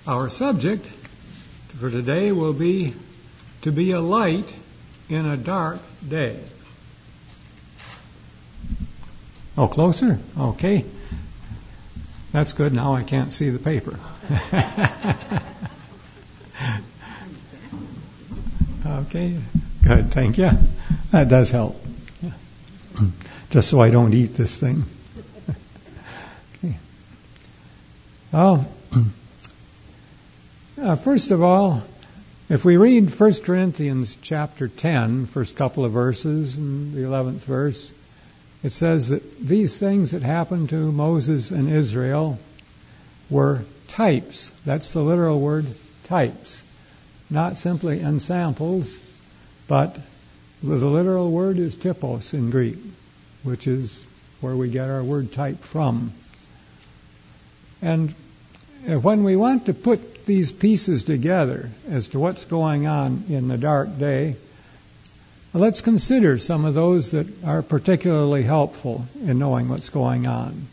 Our subject for today will be to be a light in a dark day. Oh, closer? Okay. That's good. Now I can't see the paper. Okay. Good. Thank you. That does help. Just so I don't eat this thing. Okay. Well, first of all, if we read 1 Corinthians chapter 10, first couple of verses and the 11th verse, it says that these things that happened to Moses and Israel were types. That's the literal word, types. Not simply ensamples, but the literal word is typos in Greek, which is where we get our word type from. And when we want to put these pieces together as to what's going on in the dark day, let's consider some of those that are particularly helpful in knowing what's going on.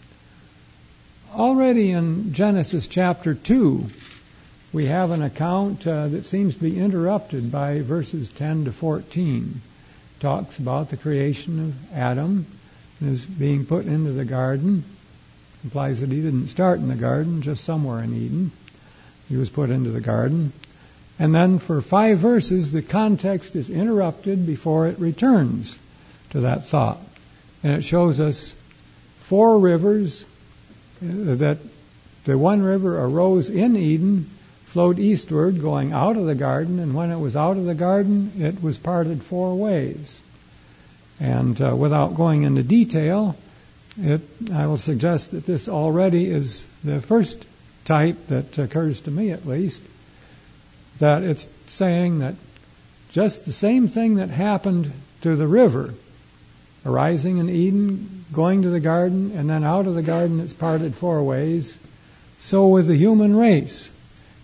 Already in Genesis chapter 2, we have an account that seems to be interrupted by verses 10 to 14. It talks about the creation of Adam and his being put into the garden. It implies that he didn't start in the garden, just somewhere in Eden. He was put into the garden. And then for 5 verses, the context is interrupted before it returns to that thought. And it shows us 4 rivers, that the one river arose in Eden, flowed eastward, going out of the garden, and when it was out of the garden, it was parted 4 ways. And without going into detail, I will suggest that this already is the first type that occurs to me at least, that it's saying that just the same thing that happened to the river, arising in Eden, going to the garden, and then out of the garden it's parted 4 ways, so with the human race.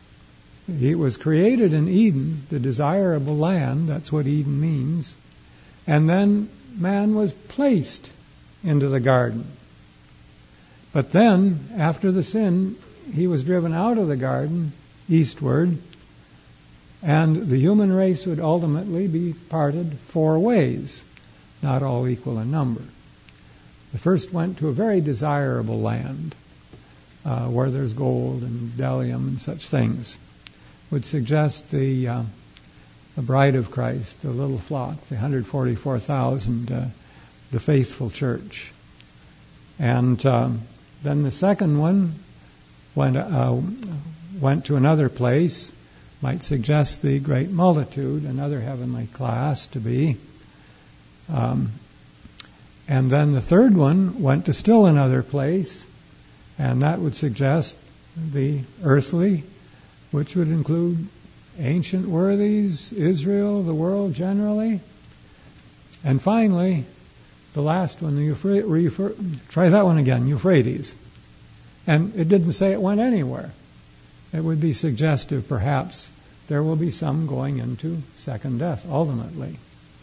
It was created in Eden, the desirable land, that's what Eden means, and then man was placed into the garden. But then, after the sin, he was driven out of the garden eastward, and the human race would ultimately be parted 4 ways, not all equal in number. The first went to a very desirable land, where there's gold and bdellium and such things. Would suggest the bride of Christ, the little flock, the 144,000, the faithful church. And then the second one went to another place, might suggest the great multitude, another heavenly class to be. And then the third one went to still another place, and that would suggest the earthly, which would include ancient worthies, Israel, the world generally. And finally, the last one, try that one again, Euphrates. And it didn't say it went anywhere. It would be suggestive, perhaps, there will be some going into second death, ultimately.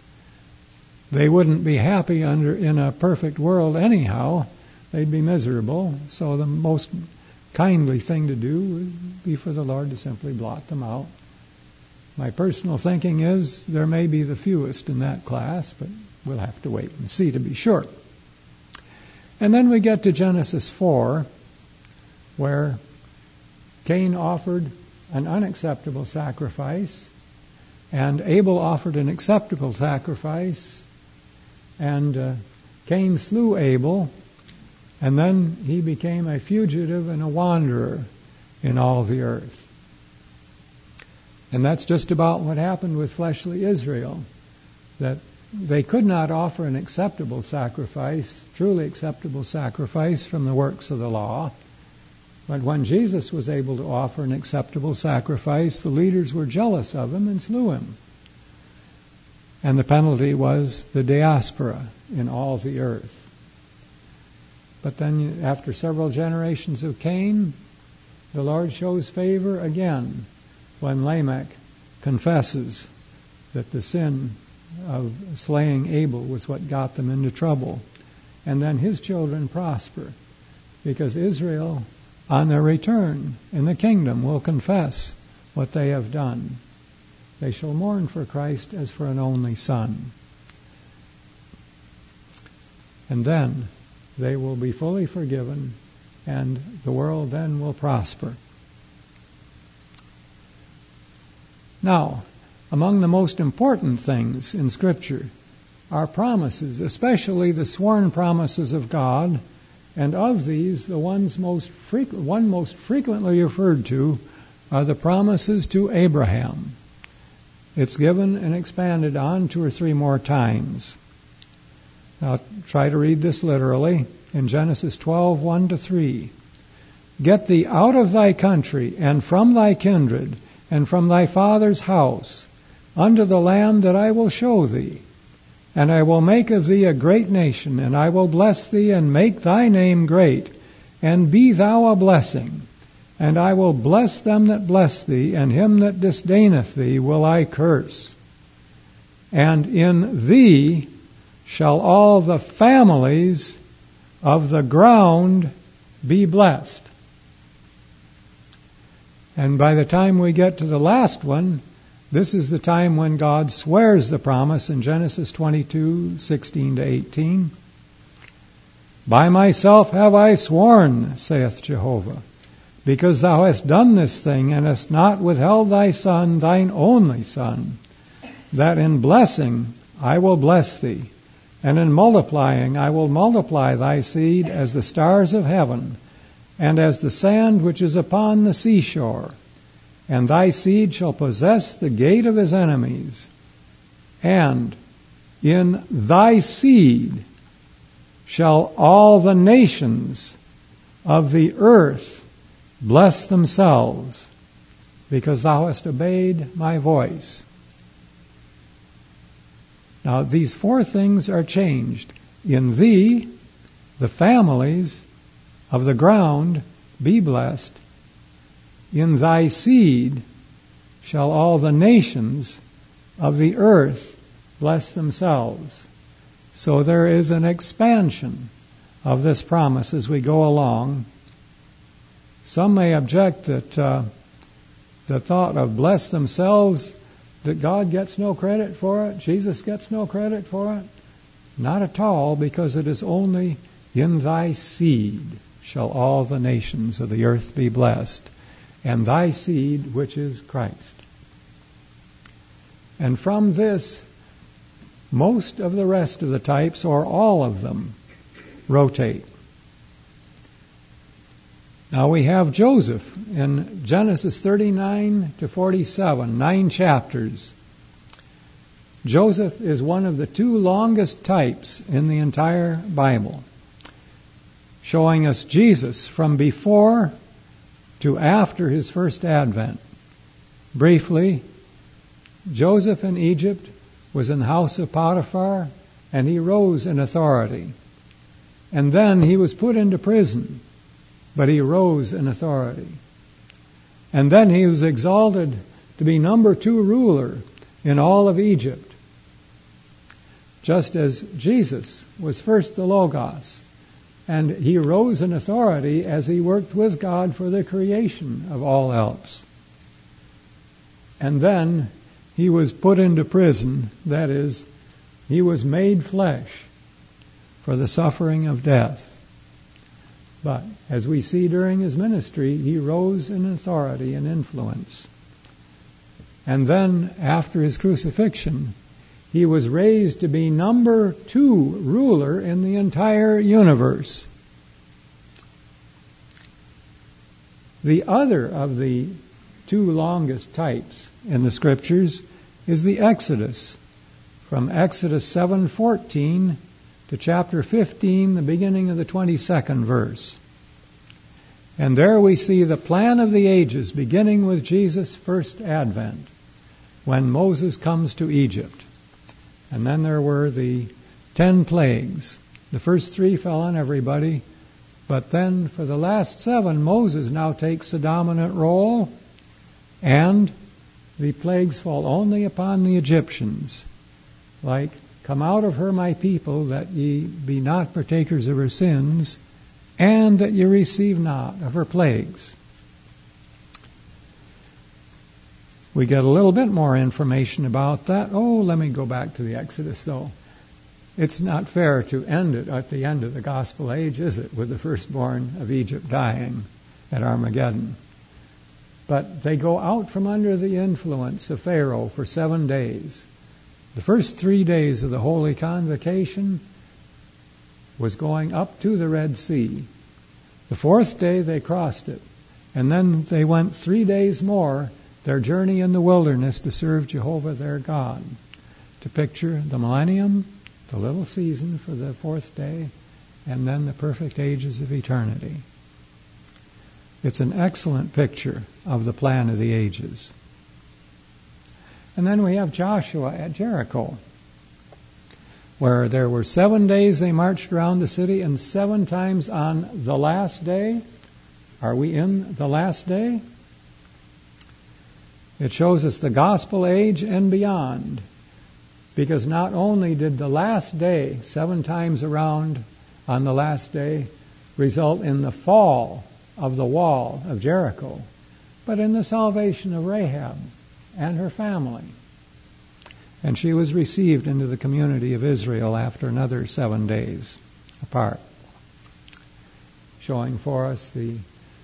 They wouldn't be happy in a perfect world anyhow. They'd be miserable. So the most kindly thing to do would be for the Lord to simply blot them out. My personal thinking is there may be the fewest in that class, but we'll have to wait and see to be sure. And then we get to Genesis 4, where Cain offered an unacceptable sacrifice, and Abel offered an acceptable sacrifice, and Cain slew Abel, and then he became a fugitive and a wanderer in all the earth. And that's just about what happened with fleshly Israel, that they could not offer an acceptable sacrifice, truly acceptable sacrifice from the works of the law. But when Jesus was able to offer an acceptable sacrifice, the leaders were jealous of him and slew him. And the penalty was the diaspora in all the earth. But then after several generations of Cain, the Lord shows favor again when Lamech confesses that the sin of slaying Abel was what got them into trouble. And then his children prosper, because Israel on their return in the kingdom will confess what they have done. They shall mourn for Christ as for an only son. And then they will be fully forgiven, and the world then will prosper. Now, among the most important things in Scripture are promises, especially the sworn promises of God, and of these, the one most frequently referred to are the promises to Abraham. It's given and expanded on 2 or 3 more times. Now, try to read this literally. In Genesis 12:1-3, "Get thee out of thy country, and from thy kindred, and from thy father's house, unto the land that I will show thee. And I will make of thee a great nation, and I will bless thee, and make thy name great, and be thou a blessing. And I will bless them that bless thee, and him that disdaineth thee will I curse. And in thee shall all the families of the ground be blessed." And by the time we get to the last one, this is the time when God swears the promise in Genesis 22:16-18. "By myself have I sworn, saith Jehovah, because thou hast done this thing, and hast not withheld thy son, thine only son, that in blessing I will bless thee, and in multiplying I will multiply thy seed as the stars of heaven, and as the sand which is upon the seashore. And thy seed shall possess the gate of his enemies. And in thy seed shall all the nations of the earth bless themselves, because thou hast obeyed my voice." Now, these 4 things are changed. In thee, the families of the ground be blessed. In thy seed shall all the nations of the earth bless themselves. So there is an expansion of this promise as we go along. Some may object that the thought of bless themselves, that God gets no credit for it, Jesus gets no credit for it. Not at all, because it is only in thy seed shall all the nations of the earth be blessed, and thy seed, which is Christ. And from this, most of the rest of the types, or all of them, rotate. Now we have Joseph in Genesis 39-47, 9 chapters. Joseph is one of the 2 longest types in the entire Bible, showing us Jesus from before to after his first advent. Briefly, Joseph in Egypt was in the house of Potiphar, and he rose in authority. And then he was put into prison, but he rose in authority. And then he was exalted to be number 2 ruler in all of Egypt, just as Jesus was first the Logos. And he rose in authority as he worked with God for the creation of all else. And then he was put into prison, that is, he was made flesh for the suffering of death. But as we see during his ministry, he rose in authority and influence. And then after his crucifixion, he was raised to be number 2 ruler in the entire universe. The other of the 2 longest types in the Scriptures is the Exodus, from Exodus 7:14 to chapter 15, the beginning of the 22nd verse. And there we see the plan of the ages, beginning with Jesus' first advent, when Moses comes to Egypt. And then there were the 10 plagues. The first 3 fell on everybody, but then for the last 7, Moses now takes the dominant role, and the plagues fall only upon the Egyptians. Like, "Come out of her, my people, that ye be not partakers of her sins," and that you receive not of her plagues. We get a little bit more information about that. Oh, let me go back to the Exodus, though. It's not fair to end it at the end of the gospel age, is it, with the firstborn of Egypt dying at Armageddon? But they go out from under the influence of Pharaoh for 7 days. The first 3 days of the Holy Convocation was going up to the Red Sea. The 4th day they crossed it. And then they went 3 days more, their journey in the wilderness to serve Jehovah their God. To picture the millennium, the little season for the 4th day, and then the perfect ages of eternity. It's an excellent picture of the plan of the ages. And then we have Joshua at Jericho, where there were 7 days they marched around the city, and 7 times on the last day. Are we in the last day? It shows us the gospel age and beyond, because not only did the last day, 7 times around on the last day, result in the fall of the wall of Jericho, but in the salvation of Rahab and her family. And she was received into the community of Israel after another 7 days apart, showing for us the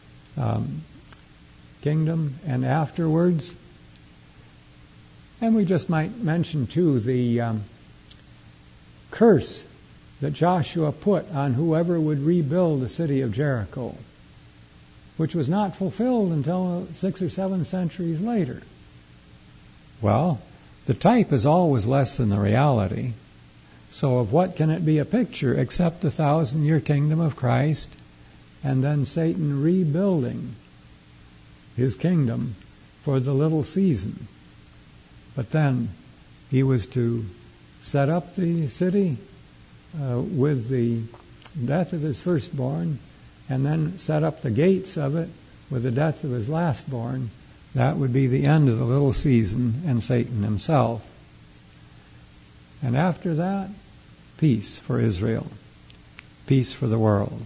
kingdom and afterwards. And we just might mention, too, the curse that Joshua put on whoever would rebuild the city of Jericho, which was not fulfilled until 6 or 7 centuries later. Well, the type is always less than the reality. So of what can it be a picture except the 1,000-year kingdom of Christ, and then Satan rebuilding his kingdom for the little season? But then he was to set up the city with the death of his firstborn, and then set up the gates of it with the death of his lastborn. That would be the end of the little season and Satan himself. And after that, peace for Israel, peace for the world.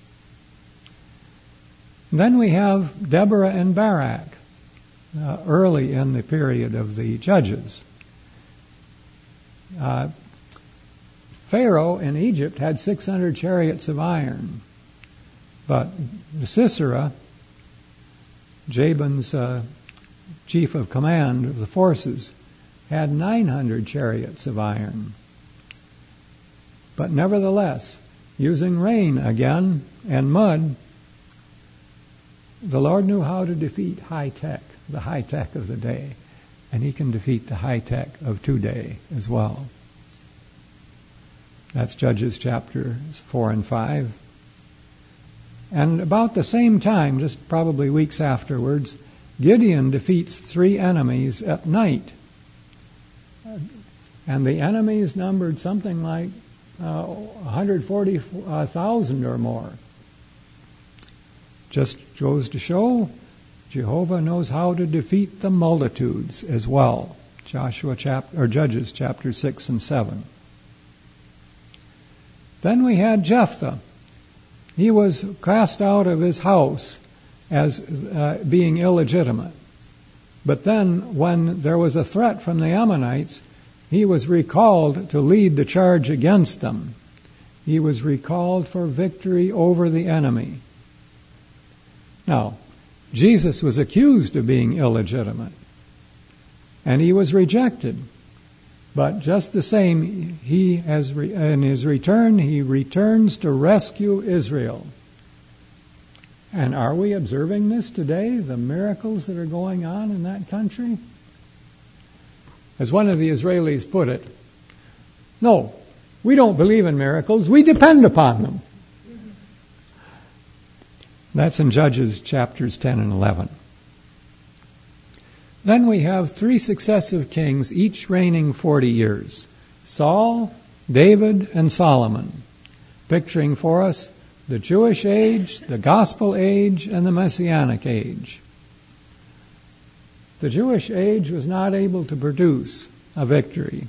Then we have Deborah and Barak, early in the period of the Judges. Pharaoh in Egypt had 600 chariots of iron, but Sisera, Jabin's chief of command of the forces, had 900 chariots of iron. But nevertheless, using rain again and mud, the Lord knew how to defeat high-tech, the high-tech of the day, and he can defeat the high-tech of today as well. That's Judges chapters 4 and 5. And about the same time, just probably weeks afterwards, Gideon defeats 3 enemies at night. And the enemies numbered something like 140,000 or more. Just goes to show Jehovah knows how to defeat the multitudes as well. Judges chapter 6 and 7. Then we had Jephthah. He was cast out of his house as being illegitimate. But then when there was a threat from the Ammonites, he was recalled to lead the charge against them. He was recalled for victory over the enemy. Now, Jesus was accused of being illegitimate, and he was rejected. But just the same, in his return, he returns to rescue Israel. And are we observing this today, the miracles that are going on in that country? As one of the Israelis put it, no, we don't believe in miracles, we depend upon them. That's in Judges chapters 10 and 11. Then we have 3 successive kings, each reigning 40 years. Saul, David, and Solomon, picturing for us the Jewish age, the gospel age, and the messianic age. The Jewish age was not able to produce a victory.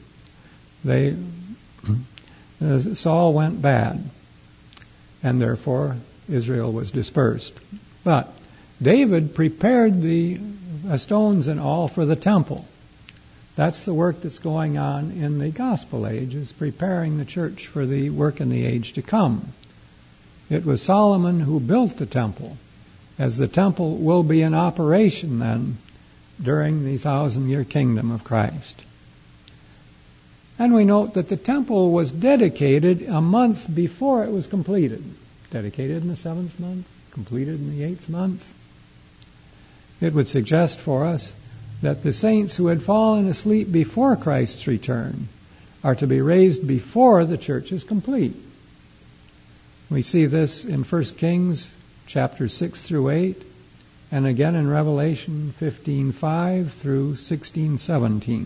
Saul went bad, and therefore Israel was dispersed. But David prepared the stones and all for the temple. That's the work that's going on in the gospel age, is preparing the church for the work in the age to come. It was Solomon who built the temple, as the temple will be in operation then during the 1,000-year kingdom of Christ. And we note that the temple was dedicated a month before it was completed. Dedicated in the 7th month, completed in the 8th month. It would suggest for us that the saints who had fallen asleep before Christ's return are to be raised before the church is complete. We see this in 1 Kings chapters 6 through 8, and again in Revelation 15:5 through 16:17.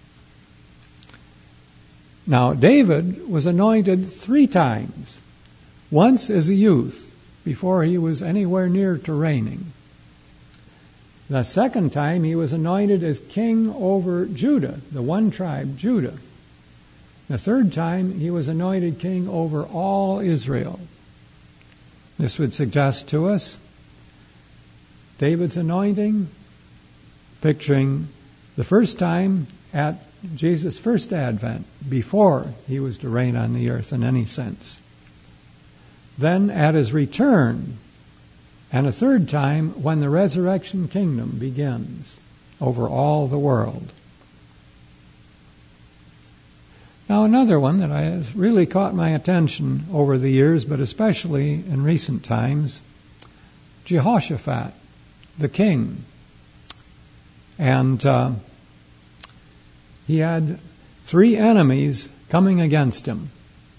Now, David was anointed 3 times. Once as a youth, before he was anywhere near to reigning. The second time he was anointed as king over Judah, the one tribe, Judah. The third time he was anointed king over all Israel. This would suggest to us David's anointing, picturing the first time at Jesus' first advent, before he was to reign on the earth in any sense. Then at his return, and a third time when the resurrection kingdom begins over all the world. Now another one that has really caught my attention over the years, but especially in recent times, Jehoshaphat, the king. And he had 3 enemies coming against him.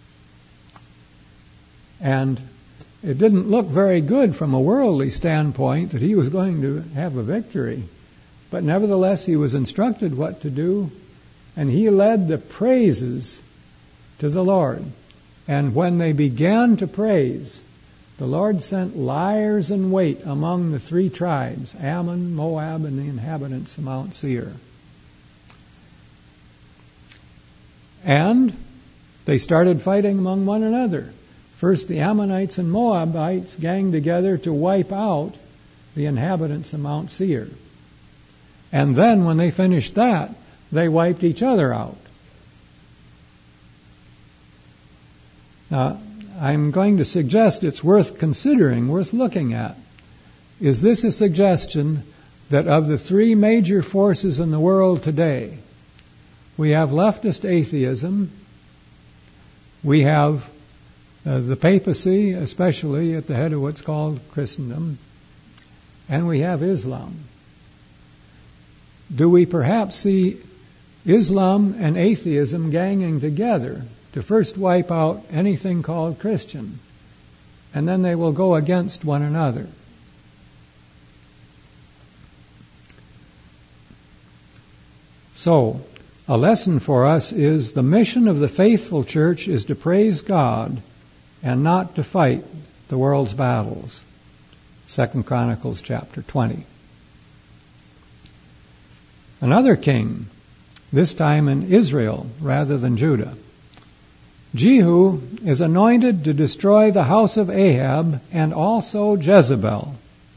And it didn't look very good from a worldly standpoint that he was going to have a victory. But nevertheless, he was instructed what to do, and he led the praises to the Lord. And when they began to praise, the Lord sent liars in wait among the 3 tribes, Ammon, Moab, and the inhabitants of Mount Seir. And they started fighting among one another. First, the Ammonites and Moabites ganged together to wipe out the inhabitants of Mount Seir. And then, when they finished that, they wiped each other out. Now, I'm going to suggest it's worth considering, worth looking at. Is this a suggestion that of the 3 major forces in the world today, we have leftist atheism, we have the papacy, especially at the head of what's called Christendom, and we have Islam. Do we perhaps see Islam and atheism ganging together to first wipe out anything called Christian, and then they will go against one another? So, a lesson for us is the mission of the faithful church is to praise God and not to fight the world's battles. 2 Chronicles chapter 20. Another king, this time in Israel rather than Judah. Jehu is anointed to destroy the house of Ahab and also Jezebel.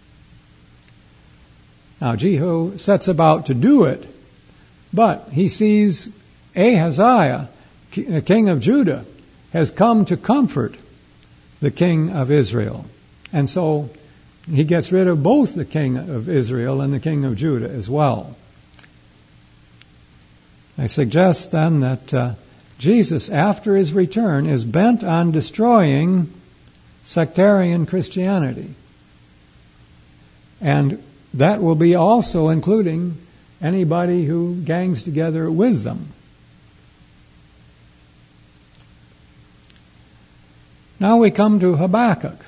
Now Jehu sets about to do it, but he sees Ahaziah, the king of Judah, has come to comfort the king of Israel. And so he gets rid of both the king of Israel and the king of Judah as well. I suggest then that Jesus, after his return, is bent on destroying sectarian Christianity. And that will be also including anybody who gangs together with them. Now we come to Habakkuk.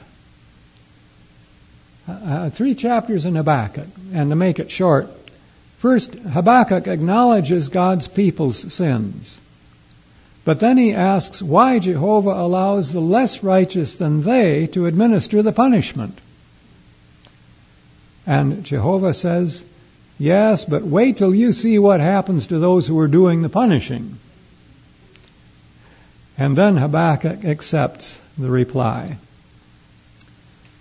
3 chapters in Habakkuk. And to make it short, first, Habakkuk acknowledges God's people's sins. But then he asks why Jehovah allows the less righteous than they to administer the punishment. And Jehovah says, yes, but wait till you see what happens to those who are doing the punishing. And then Habakkuk accepts the reply.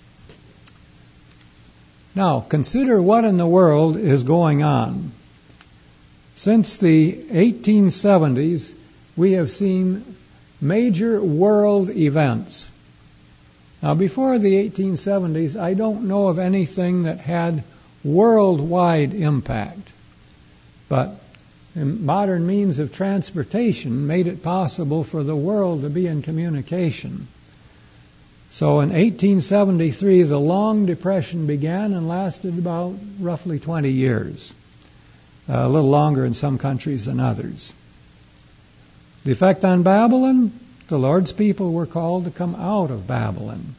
Now, consider what in the world is going on. Since the 1870s, we have seen major world events. Now, before the 1870s, I don't know of anything that had worldwide impact. But modern means of transportation made it possible for the world to be in communication. So in 1873, the Long Depression began and lasted about roughly 20 years, a little longer in some countries than others. The effect on Babylon, the Lord's people were called to come out of Babylon.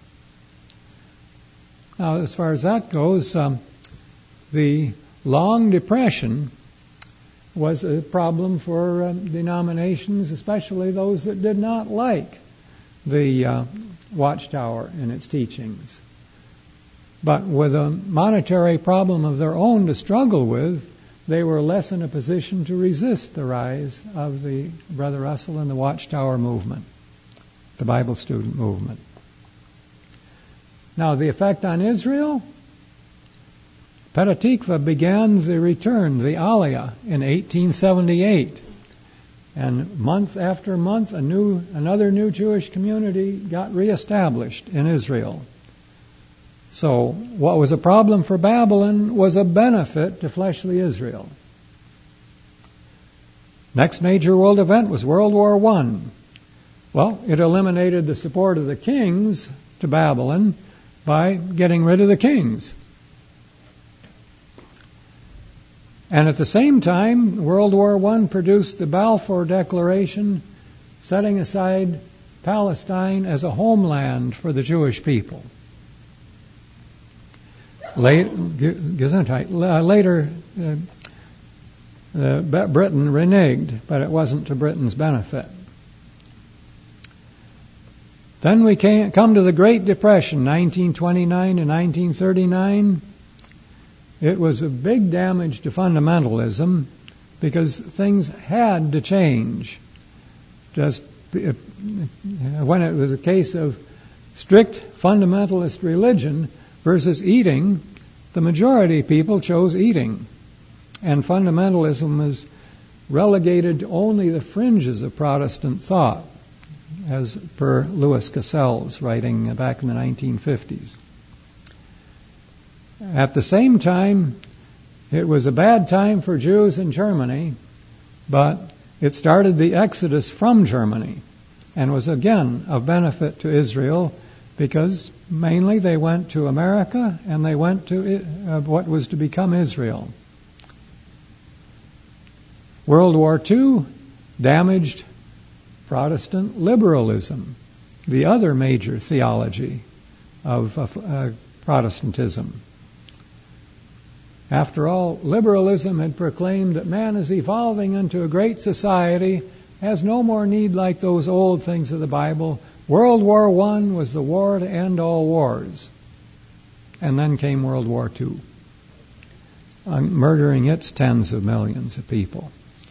Now, as far as that goes, the Long Depression was a problem for denominations, especially those that did not like the Watchtower and its teachings. But with a monetary problem of their own to struggle with, they were less in a position to resist the rise of the Brother Russell and the Watchtower movement, the Bible student movement. Now, the effect on Israel, Petah Tikva began the return, the Aliyah, in 1878. And month after month, another new Jewish community got reestablished in Israel. So what was a problem for Babylon was a benefit to fleshly Israel. Next major world event was World War I. Well, it eliminated the support of the kings to Babylon by getting rid of the kings. And at the same time, World War I produced the Balfour Declaration, setting aside Palestine as a homeland for the Jewish people. Later, Britain reneged, but it wasn't to Britain's benefit. Then we come to the Great Depression, 1929 to 1939. It was a big damage to fundamentalism because things had to change. Just when it was a case of strict fundamentalist religion versus eating, the majority of people chose eating. And fundamentalism is relegated to only the fringes of Protestant thought, as per Louis Cassell's writing back in the 1950s. At the same time, it was a bad time for Jews in Germany, but it started the exodus from Germany and was again of benefit to Israel because mainly they went to America and they went to what was to become Israel. World War II damaged Protestant liberalism, the other major theology of Protestantism. After all, liberalism had proclaimed that man is evolving into a great society, has no more need like those old things of the Bible. World War I was the war to end all wars. And then came World War II, murdering its tens of millions of people.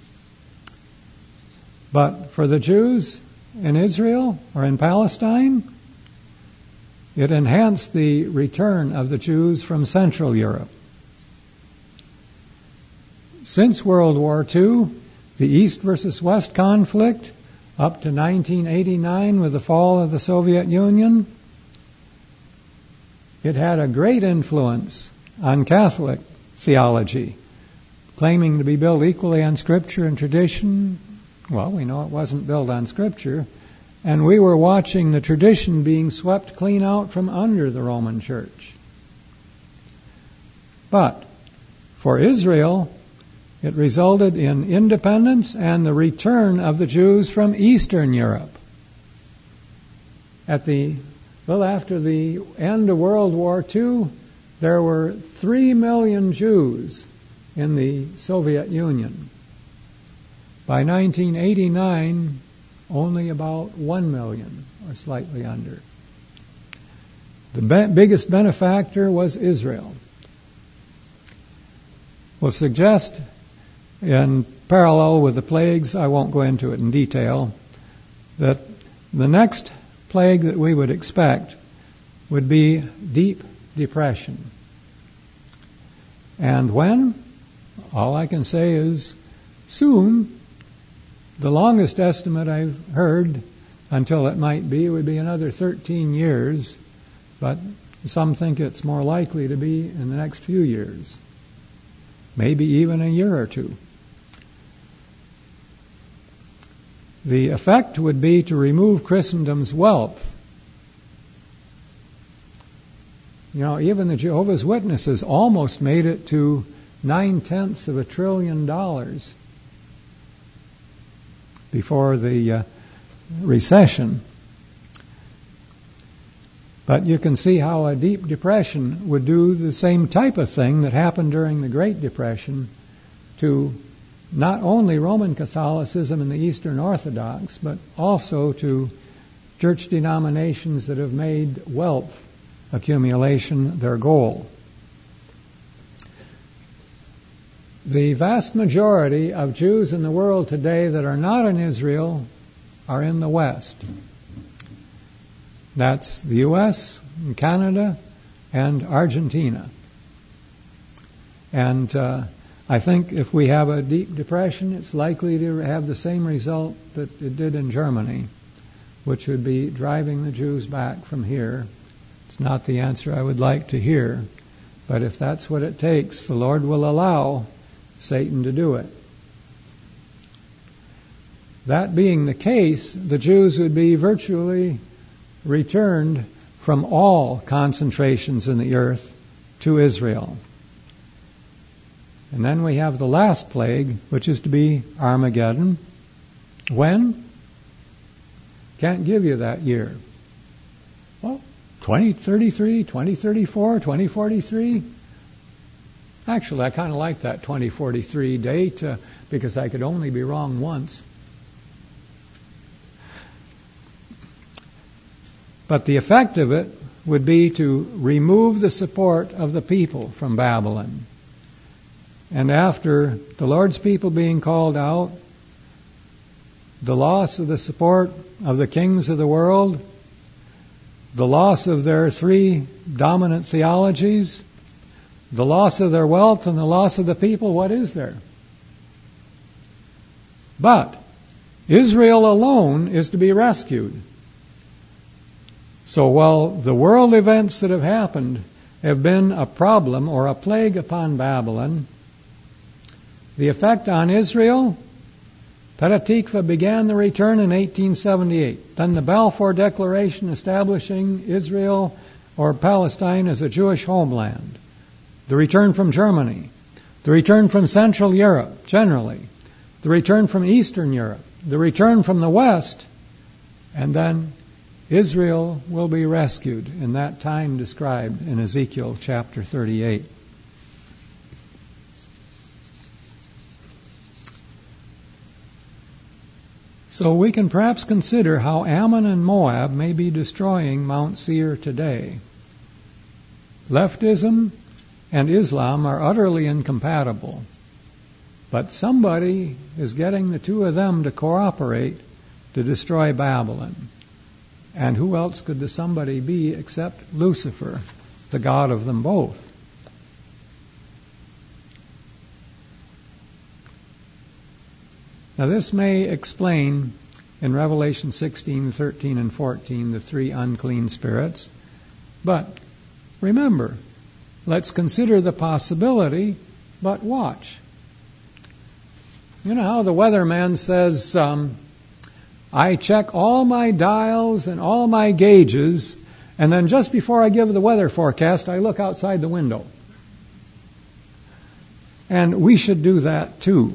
But for the Jews in Israel or in Palestine, it enhanced the return of the Jews from Central Europe. Since World War II, the East versus West conflict, up to 1989 with the fall of the Soviet Union, it had a great influence on Catholic theology, claiming to be built equally on Scripture and tradition. Well, we know it wasn't built on Scripture, and we were watching the tradition being swept clean out from under the Roman Church. But for Israel, it resulted in independence and the return of the Jews from Eastern Europe. After the end of World War II, there were 3 million Jews in the Soviet Union. By 1989, only about 1 million, or slightly under. The biggest benefactor was Israel. We'll suggest, in parallel with the plagues, I won't go into it in detail, that the next plague that we would expect would be deep depression. And when? All I can say is soon. The longest estimate I've heard until it might be would be another 13 years, but some think it's more likely to be in the next few years, maybe even a year or two. The effect would be to remove Christendom's wealth. You know, even the Jehovah's Witnesses almost made it to $9/10 trillion before the recession. But you can see how a deep depression would do the same type of thing that happened during the Great Depression to not only Roman Catholicism and the Eastern Orthodox, but also to church denominations that have made wealth accumulation their goal. The vast majority of Jews in the world today that are not in Israel are in the West. That's the U.S., Canada, and Argentina. And I think if we have a deep depression, it's likely to have the same result that it did in Germany, which would be driving the Jews back from here. It's not the answer I would like to hear, but if that's what it takes, the Lord will allow Satan to do it. That being the case, the Jews would be virtually returned from all concentrations in the earth to Israel. And then we have the last plague, which is to be Armageddon. When? Can't give you that year. Well, 2033, 2034, 2043. Actually, I kind of like that 2043 date because I could only be wrong once. But the effect of it would be to remove the support of the people from Babylon. And after the Lord's people being called out, the loss of the support of the kings of the world, the loss of their three dominant theologies, the loss of their wealth, and the loss of the people, what is there? But Israel alone is to be rescued. So while the world events that have happened have been a problem or a plague upon Babylon, the effect on Israel, Petah Tikva began the return in 1878. Then the Balfour Declaration establishing Israel or Palestine as a Jewish homeland. The return from Germany. The return from Central Europe, generally. The return from Eastern Europe. The return from the West. And then Israel will be rescued in that time described in Ezekiel chapter 38. So we can perhaps consider how Ammon and Moab may be destroying Mount Seir today. Leftism and Islam are utterly incompatible, but somebody is getting the two of them to cooperate to destroy Babylon. And who else could the somebody be except Lucifer, the god of them both? Now this may explain in Revelation 16, 13, and 14 the three unclean spirits. But remember, let's consider the possibility, but watch. You know how the weatherman says, I check all my dials and all my gauges, and then just before I give the weather forecast, I look outside the window. And we should do that too.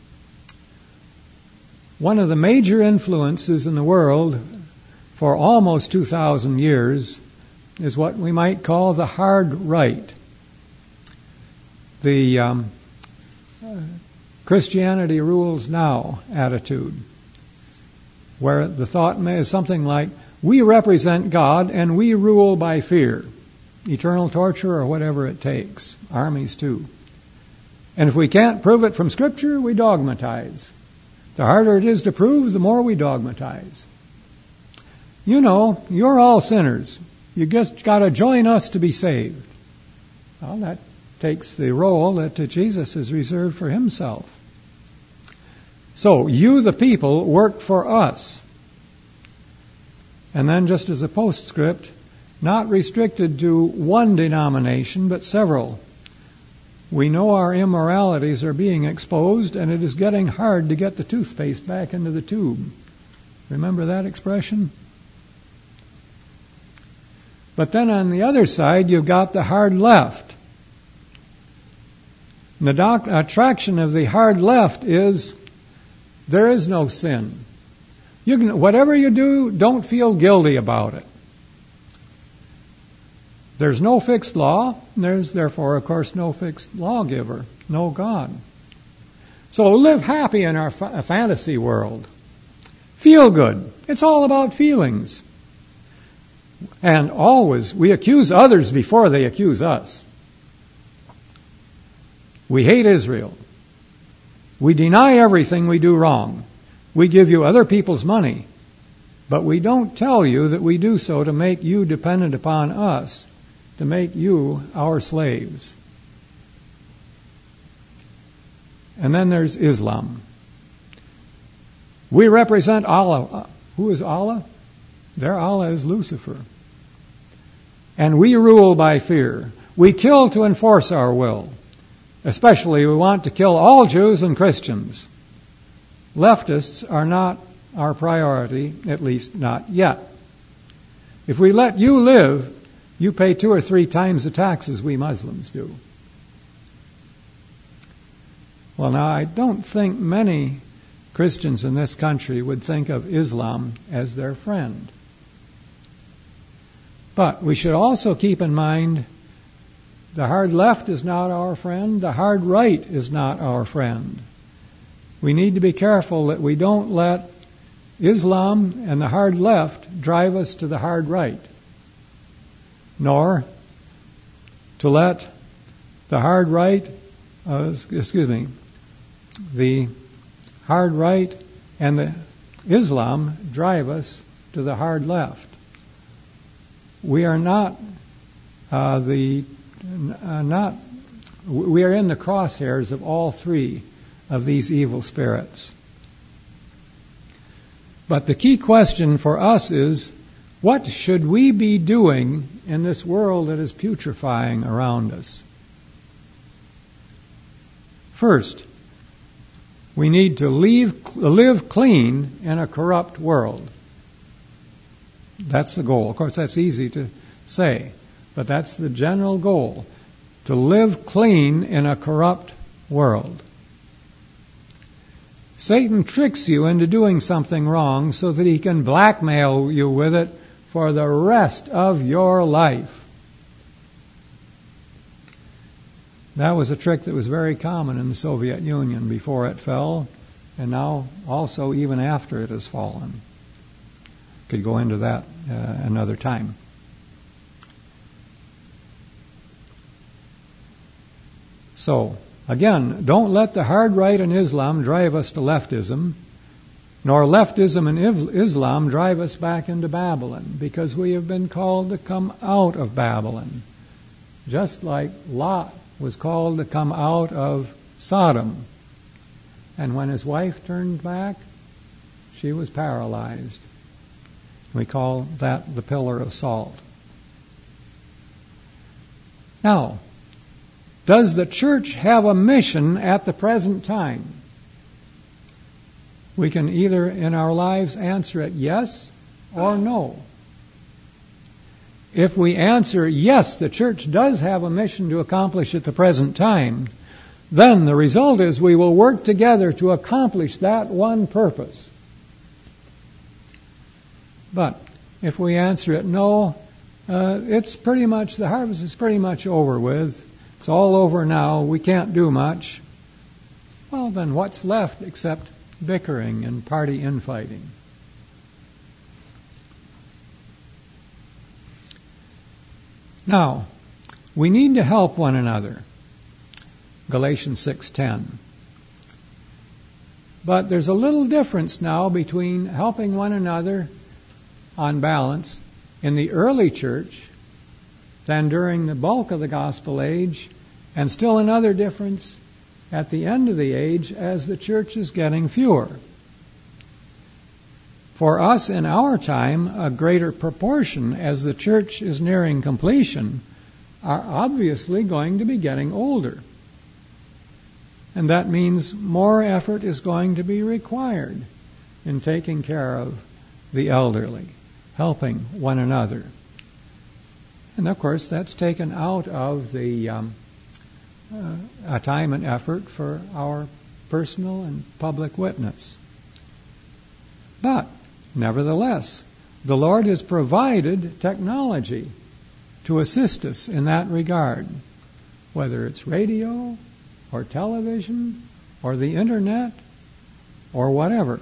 One of the major influences in the world for almost 2,000 years is what we might call the hard right. The Christianity rules now attitude, where the thought is something like, we represent God and we rule by fear, eternal torture or whatever it takes, armies too. And if we can't prove it from Scripture, we dogmatize. The harder it is to prove, the more we dogmatize. You know, you're all sinners. You just got to join us to be saved. Well, that takes the role that Jesus has reserved for himself. So, you, the people, work for us. And then just as a postscript, not restricted to one denomination, but several. We know our immoralities are being exposed, and it is getting hard to get the toothpaste back into the tube. Remember that expression? But then on the other side, you've got the hard left. The attraction of the hard left is there is no sin. Whatever you do, don't feel guilty about it. There's no fixed law. There's therefore, of course, no fixed lawgiver, no God. So live happy in our fantasy world. Feel good. It's all about feelings. And always, we accuse others before they accuse us. We hate Israel. We deny everything we do wrong. We give you other people's money, but we don't tell you that we do so to make you dependent upon us, to make you our slaves. And then there's Islam. We represent Allah. Who is Allah? Their Allah is Lucifer. And we rule by fear. We kill to enforce our will. Especially, we want to kill all Jews and Christians. Leftists are not our priority, at least not yet. If we let you live, you pay 2 or 3 times the taxes we Muslims do. Well, now, I don't think many Christians in this country would think of Islam as their friend. But we should also keep in mind the hard left is not our friend, the hard right is not our friend. We need to be careful that we don't let Islam and the hard left drive us to the hard right, nor to let the hard right, the hard right and the Islam drive us to the hard left. We are we are in the crosshairs of all 3 of these evil spirits. But the key question for us is, what should we be doing in this world that is putrefying around us? First, we need to live clean in a corrupt world. That's the goal. Of course, that's easy to say, but that's the general goal, to live clean in a corrupt world. Satan tricks you into doing something wrong so that he can blackmail you with it for the rest of your life. That was a trick that was very common in the Soviet Union before it fell, and now also even after it has fallen. Could go into that another time. So, again, don't let the hard right in Islam drive us to leftism, nor leftism and Islam drive us back into Babylon, because we have been called to come out of Babylon, just like Lot was called to come out of Sodom. And when his wife turned back, she was paralyzed. We call that the pillar of salt. Now, does the church have a mission at the present time? We can either in our lives answer it yes or no. If we answer yes, the church does have a mission to accomplish at the present time, then the result is we will work together to accomplish that one purpose. But if we answer it no, the harvest is pretty much over with. It's all over now. We can't do much. Well, then what's left except bickering and party infighting? Now, we need to help one another. Galatians 6:10. But there's a little difference now between helping one another on balance in the early church than during the bulk of the gospel age And still another difference at the end of the age as the church is getting fewer. For us in our time, a greater proportion as the church is nearing completion are obviously going to be getting older. And that means more effort is going to be required in taking care of the elderly, helping one another. And of course, that's taken out of the time and effort for our personal and public witness. But, nevertheless, the Lord has provided technology to assist us in that regard, whether it's radio or television or the internet or whatever.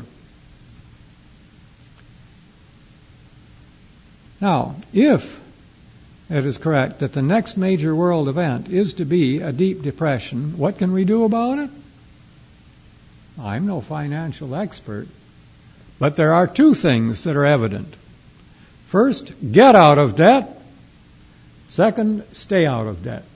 Now, if it is correct that the next major world event is to be a deep depression, what can we do about it? I'm no financial expert, but there are two things that are evident. First, get out of debt. Second, stay out of debt.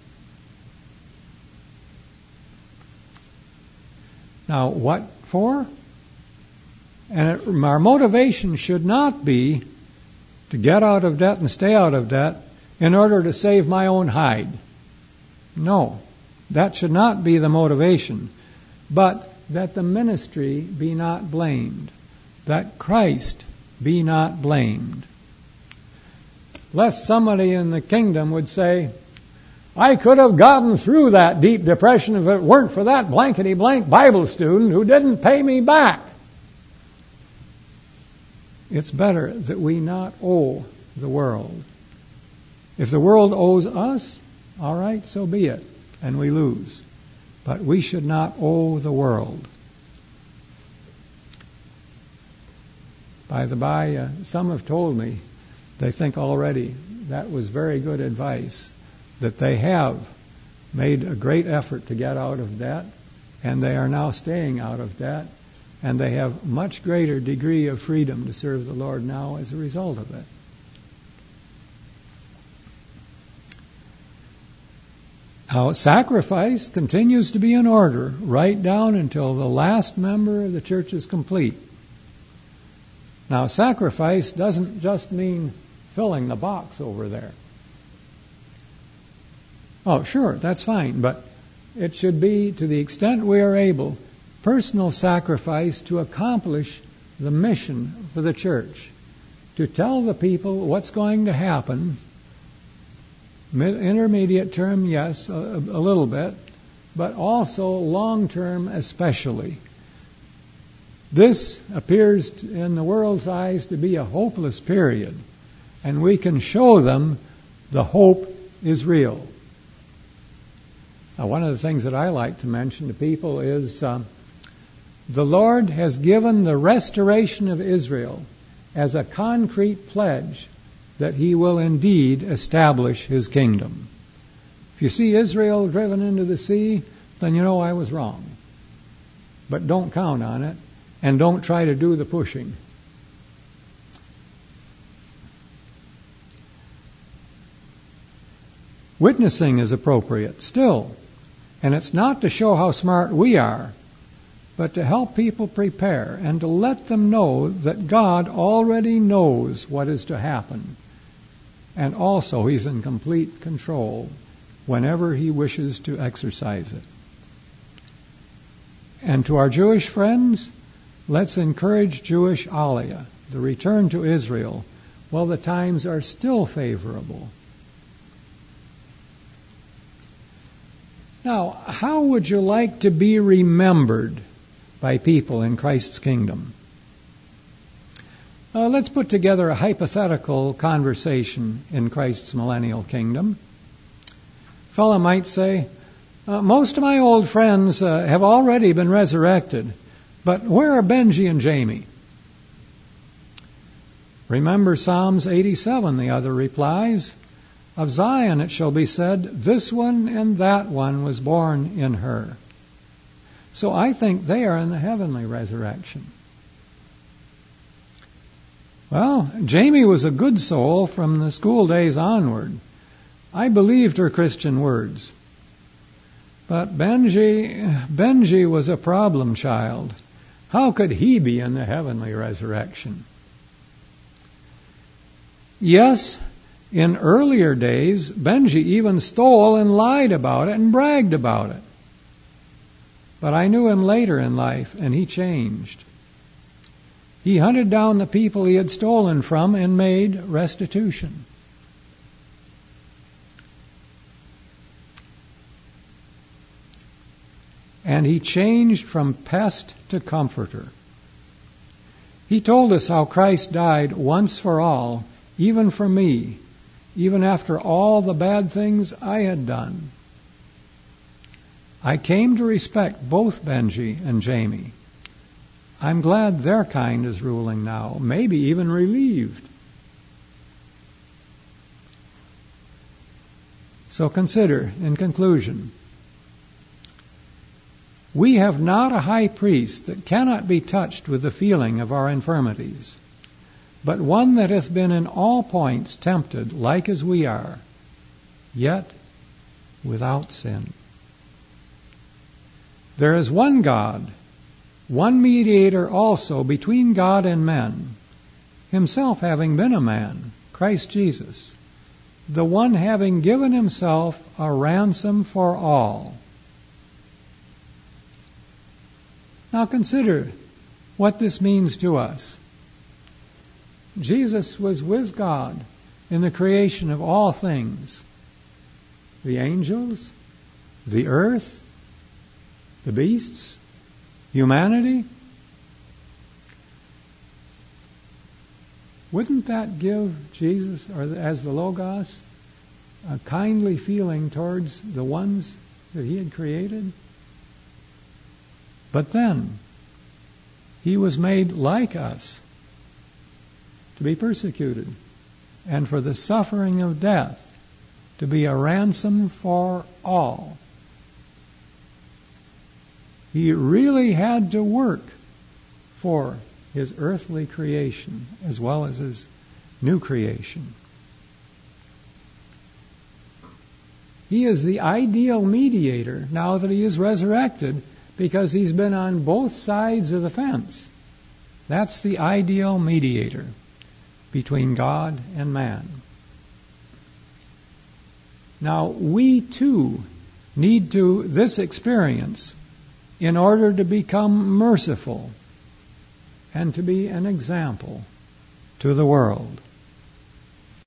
Now, what for? And our motivation should not be to get out of debt and stay out of debt in order to save my own hide. No, that should not be the motivation. But that the ministry be not blamed, that Christ be not blamed. Lest somebody in the kingdom would say, I could have gotten through that deep depression if it weren't for that blankety-blank Bible student who didn't pay me back. It's better that we not owe the world. If the world owes us, all right, so be it, and we lose. But we should not owe the world. By the by, some have told me they think already that was very good advice, that they have made a great effort to get out of debt, and they are now staying out of debt, and they have much greater degree of freedom to serve the Lord now as a result of it. Now, sacrifice continues to be in order right down until the last member of the church is complete. Now, sacrifice doesn't just mean filling the box over there. Oh, sure, that's fine, but it should be, to the extent we are able, personal sacrifice to accomplish the mission for the church, to tell the people what's going to happen. Intermediate term, yes, a little bit, but also long term especially. This appears in the world's eyes to be a hopeless period, and we can show them the hope is real. Now, one of the things that I like to mention to people is the Lord has given the restoration of Israel as a concrete pledge that He will indeed establish His kingdom. If you see Israel driven into the sea, then you know I was wrong. But don't count on it, and don't try to do the pushing. Witnessing is appropriate still, and it's not to show how smart we are, but to help people prepare and to let them know that God already knows what is to happen. And also He's in complete control whenever He wishes to exercise it. And to our Jewish friends, let's encourage Jewish Aliyah, the return to Israel, while the times are still favorable. Now, how would you like to be remembered by people in Christ's kingdom? Let's put together a hypothetical conversation in Christ's millennial kingdom. A fellow might say, most of my old friends have already been resurrected, but where are Benji and Jamie? Remember Psalms 87, the other replies. Of Zion it shall be said, this one and that one was born in her. So I think they are in the heavenly resurrection. Well, Jamie was a good soul from the school days onward. I believed her Christian words. But Benji was a problem child. How could he be in the heavenly resurrection? Yes, in earlier days, Benji even stole and lied about it and bragged about it. But I knew him later in life, and he changed. He hunted down the people he had stolen from and made restitution. And he changed from pest to comforter. He told us how Christ died once for all, even for me, even after all the bad things I had done. I came to respect both Benji and Jamie. I'm glad their kind is ruling now, maybe even relieved. So consider, in conclusion, we have not a high priest that cannot be touched with the feeling of our infirmities, but one that hath been in all points tempted like as we are, yet without sin. There is one God, one mediator also between God and men, himself having been a man, Christ Jesus, the one having given himself a ransom for all. Now consider what this means to us. Jesus was with God in the creation of all things. The angels, the earth, the beasts, humanity. Wouldn't that give Jesus, or as the Logos, a kindly feeling towards the ones that he had created? But then, he was made like us to be persecuted, and for the suffering of death to be a ransom for all. He really had to work for his earthly creation as well as his new creation. He is the ideal mediator now that he is resurrected, because he's been on both sides of the fence. That's the ideal mediator between God and man. Now, we too need this experience in order to become merciful and to be an example to the world.